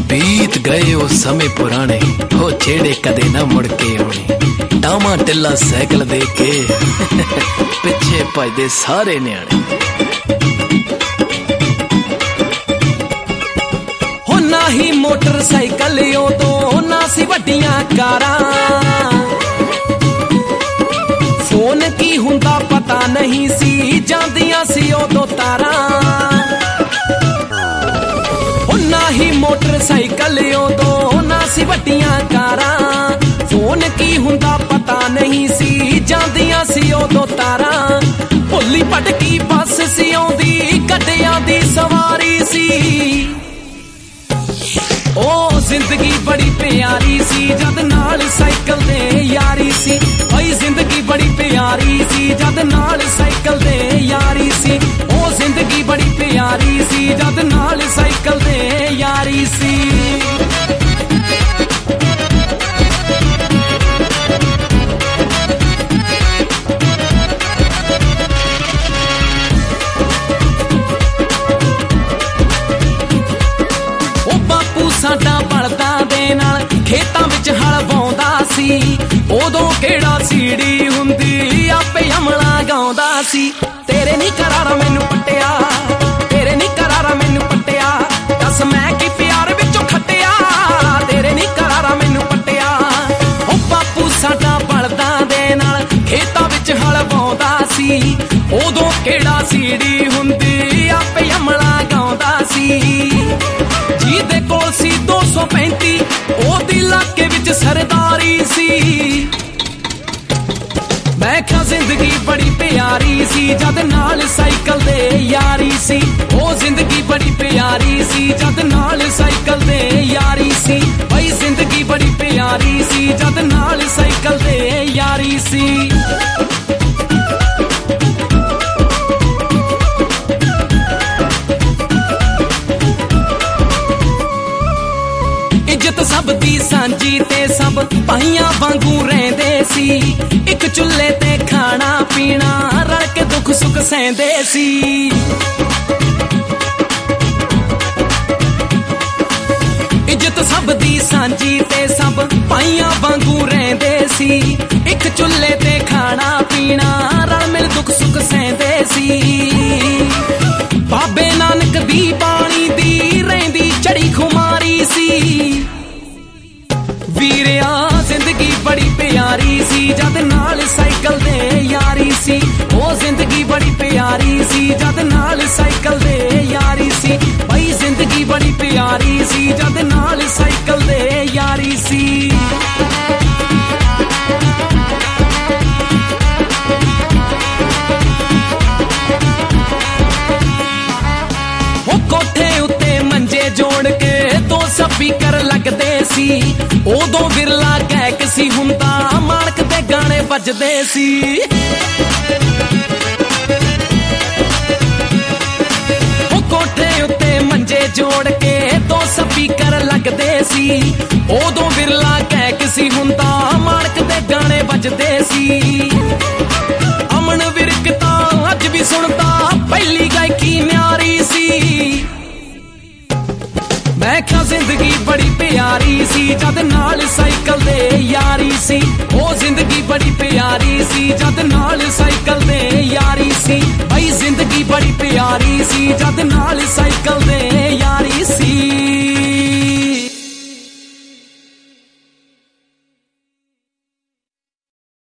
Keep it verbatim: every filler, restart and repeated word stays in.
बीत गए वो समय पुराने, हो जेड़े कदे ना मुड़ के आने। टामा टिल्ला साइकिल दे के पिछे भजदे सारे न्याणे। हो ना ही मोटरसाइकिल उदों ना सी वड्डियां कारां, फोन की हुंदा पता नहीं सी, जांदियां सी उदों तारां। ना ही मोटरसाइकिल उदों ना सी वड्डियां कारां, फोन की हुंदा पता नहीं सी, जांदियां सी उदों तारां। भुल्ली भटकी बस सी आउंदी, गड्डियां दी सवारी सी। ओ जिंदगी बड़ी प्यारी सी, जद नाल साइकिल दे यारी सी। ओए जिंदगी बड़ी प्यारी सी, जद नाल साइकिल दे यारी सी। ओ जिंदगी बड़ी प्यारी सी, जद नाल साइकिल दे यारी सी। ओ बापू साडा बलदा दे नाल खेतां विच हल वाउंदा सी, उदों केड़ा सीड़ी हुंदी आपे अमला गाउंदा सी। तेरे नी करारा मैनू पट्टिया, तेरे नी करारा मैनू पट्टिया, दस मैं की प्यार विचों खट्टिया, तेरे नी करारा मैनू पट्टिया। ओ बापू साडा बलदा दे नाल खेतां विच हल वाउंदा सी, उदों केड़ा सीड़ी हुंदी आपे अमला गाउंदा सी। जीदे कोल सी दो सौ पैंती ओदी इलाके विच सरदारी सी। मैं क्या जिंदगी बड़ी प्यारी सी, जद नाल साइकिल दे यारी सी। ओ जिंदगी बड़ी प्यारी सी, जद नाल साइकिल दे यारी सी। भाई जिंदगी बड़ी प्यारी सी, जद नाल साइकिल दे यारी सी। इज्जत सब दी सांझी ते सब भाइयां वांगू रहिंदे सी। एक चुल्हे ते खाना पीना रल के दुख सुख सहंदे सी। इज्जत सब दी सांझी ते सब भाइयां वांगू रहिंदे सी। एक चुल्हे ते खाना पीना रल मिल दुख सुख सहंदे सी। बाबे नानक दी बाणी दी रहिंदी चढ़ी खुमारी सी। वीरिया जिंदगी बड़ी प्यारी सी, जद नाल साइकिल दे यारी सी। ओ जिंदगी बड़ी प्यारी सी, जद नाल साइकिल दे यारी सी। भाई जिंदगी बड़ी प्यारी सी, जद नाल साइकिल दे यारी सी। कोठे उत्ते मंजे जोड़ के दो स्पीकर लगदे सी। उदों बिरला गैक सी हुंदा, माणक दे गाने बजदे सी। कोठे उत्ते मंजे जोड़ के दो स्पीकर लगदे सी। उदों बिरला गैक सी हुंदा, माणक दे गाने बजदे सी। अमन विरक तां अज भी सुनदा, पहली गायकी न्यारी सी। मैं क्या जिंदगी बड़ी प्यारी सी, जद नाल साइकिल दे यारी सी। ओ जिंदगी बड़ी प्यारी सी, जद नाल साइकिल दे यारी सी। भाई जिंदगी बड़ी प्यारी सी, जद नाल साइकिल दे